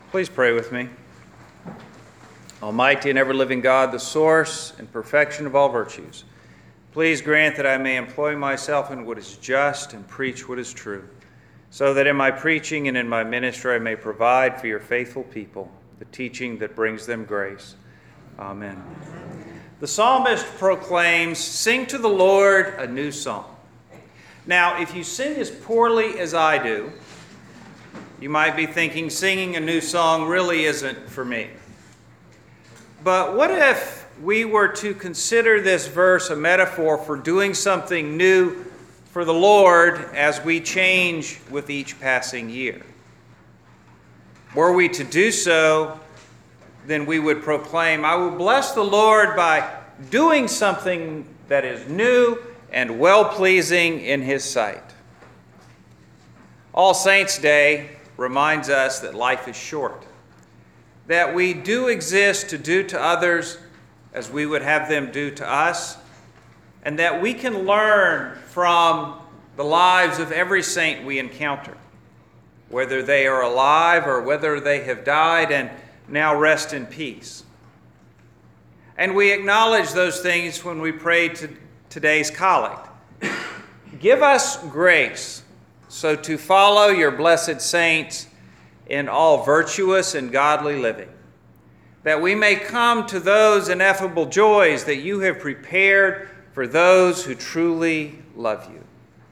Please pray with me. Almighty and ever-living God, the source and perfection of all virtues, please grant that I may employ myself in what is just and preach what is true, so that in my preaching and in my ministry I may provide for your faithful people the teaching that brings them grace. Amen. The psalmist proclaims, "Sing to the Lord a new song." Now, if you sing as poorly as I do, you might be thinking singing a new song really isn't for me. But what if we were to consider this verse a metaphor for doing something new for the Lord as we change with each passing year? Were we to do so, then we would proclaim, "I will bless the Lord by doing something that is new and well-pleasing in His sight." All Saints' Day reminds us that life is short, that we do exist to do to others as we would have them do to us, and that we can learn from the lives of every saint we encounter, whether they are alive or whether they have died and now rest in peace. And we acknowledge those things when we pray to today's collect. Give us grace so to follow your blessed saints in all virtuous and godly living, that we may come to those ineffable joys that you have prepared for those who truly love you.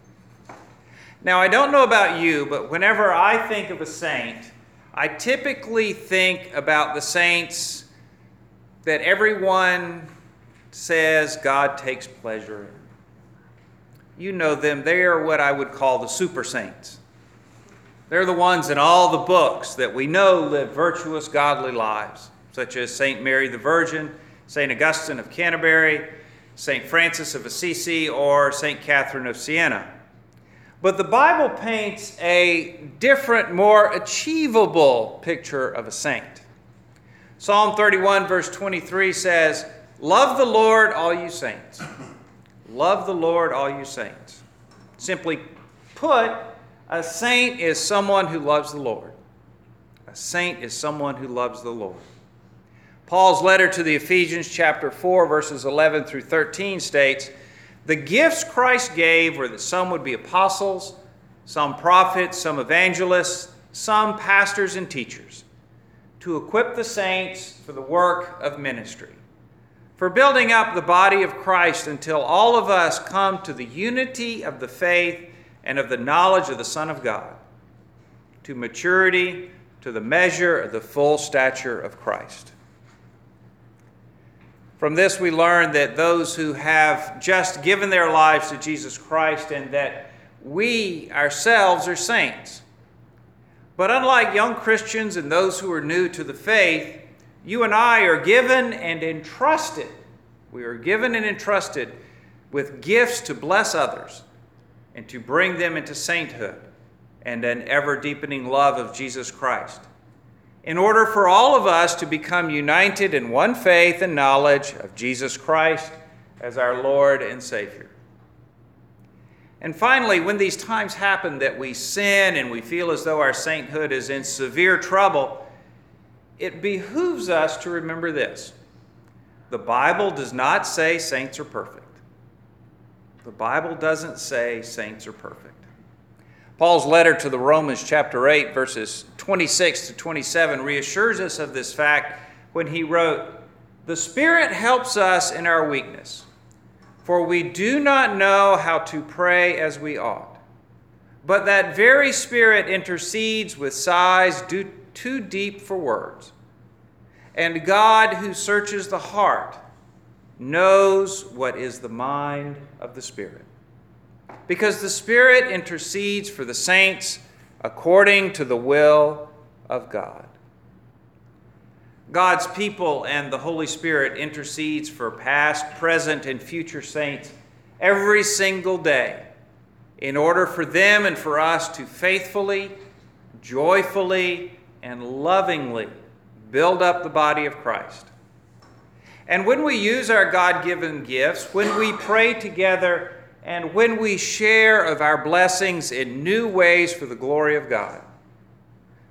Now, I don't know about you, but whenever I think of a saint, I typically think about the saints that everyone says God takes pleasure in. You know them. They are what I would call the super saints. They're the ones in all the books that we know live virtuous, godly lives, such as St. Mary the Virgin, St. Augustine of Canterbury, St. Francis of Assisi, or St. Catherine of Siena. But the Bible paints a different, more achievable picture of a saint. Psalm 31, verse 23 says, "Love the Lord, all you saints." Love the Lord, all you saints. Simply put, a saint is someone who loves the Lord. A saint is someone who loves the Lord. Paul's letter to the Ephesians, chapter 4, verses 11 through 13 states, "The gifts Christ gave were that some would be apostles, some prophets, some evangelists, some pastors and teachers, to equip the saints for the work of ministry, for building up the body of Christ until all of us come to the unity of the faith and of the knowledge of the Son of God, to maturity, to the measure of the full stature of Christ." From this we learn that those who have just given their lives to Jesus Christ and that we ourselves are saints. But unlike young Christians and those who are new to the faith, you and I are given and entrusted. We are given and entrusted with gifts to bless others and to bring them into sainthood and an ever-deepening love of Jesus Christ, in order for all of us to become united in one faith and knowledge of Jesus Christ as our Lord and Savior. And finally, when these times happen that we sin and we feel as though our sainthood is in severe trouble, it behooves us to remember this. The Bible does not say saints are perfect. The Bible doesn't say saints are perfect. Paul's letter to the Romans, chapter 8, verses 26 to 27, reassures us of this fact when he wrote, "The Spirit helps us in our weakness, for we do not know how to pray as we ought. But that very Spirit intercedes with sighs too deep for words. And God, who searches the heart, knows what is the mind of the Spirit. Because the Spirit intercedes for the saints according to the will of God." God's people and the Holy Spirit intercedes for past, present, and future saints every single day in order for them and for us to faithfully, joyfully, and lovingly build up the body of Christ. And when we use our God-given gifts, when we pray together, and when we share of our blessings in new ways for the glory of God,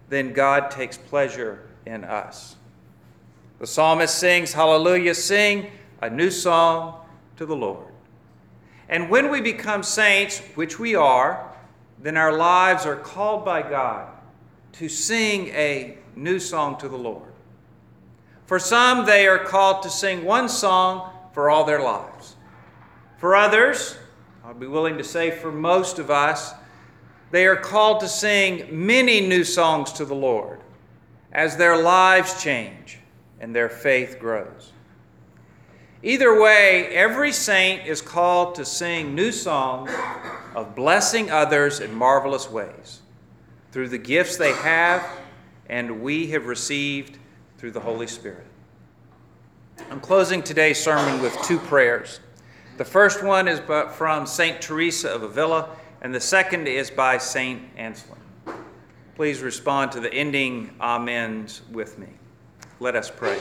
then God takes pleasure in us. The psalmist sings, "Hallelujah, sing a new song to the Lord." And when we become saints, which we are, then our lives are called by God to sing a new song to the Lord. For some, they are called to sing one song for all their lives. For others, I'll be willing to say for most of us, they are called to sing many new songs to the Lord as their lives change and their faith grows. Either way, every saint is called to sing new songs of blessing others in marvelous ways through the gifts they have and we have received through the Holy Spirit. I'm closing today's sermon with two prayers. The first one is from St. Teresa of Avila, and the second is by St. Anselm. Please respond to the ending amens with me. Let us pray.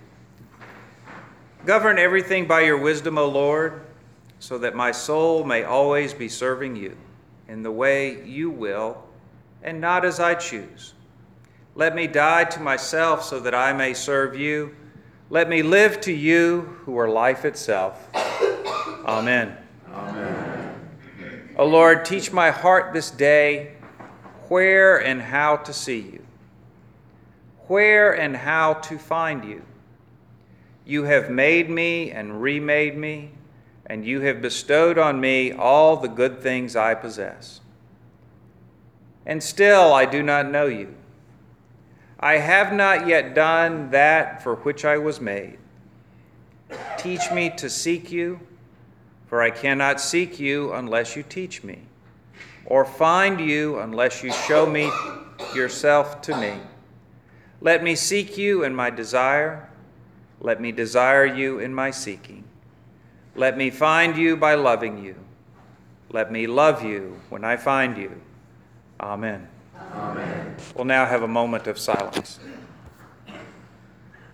Govern everything by your wisdom, O Lord, so that my soul may always be serving you in the way you will and not as I choose. Let me die to myself so that I may serve you. Let me live to you who are life itself. Amen. Amen. O Lord, teach my heart this day where and how to see you, where and how to find you. You have made me and remade me, and you have bestowed on me all the good things I possess. And still I do not know you. I have not yet done that for which I was made. Teach me to seek you, for I cannot seek you unless you teach me, or find you unless you show me yourself to me. Let me seek you in my desire. Let me desire you in my seeking. Let me find you by loving you. Let me love you when I find you. Amen. Amen. We'll now have a moment of silence.